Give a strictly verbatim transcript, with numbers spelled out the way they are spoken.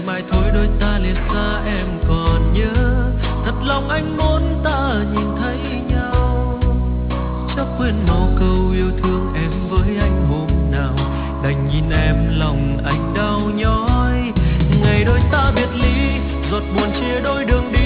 mai thôi đôi ta liệt xa em còn nhớ. Thật lòng anh muốn ta nhìn thấy nhau, chắc quên mau câu yêu thương em với anh hôm nào. Đành nhìn em lòng anh đau nhói, ngày đôi ta biệt ly, giọt buồn chia đôi đường đi.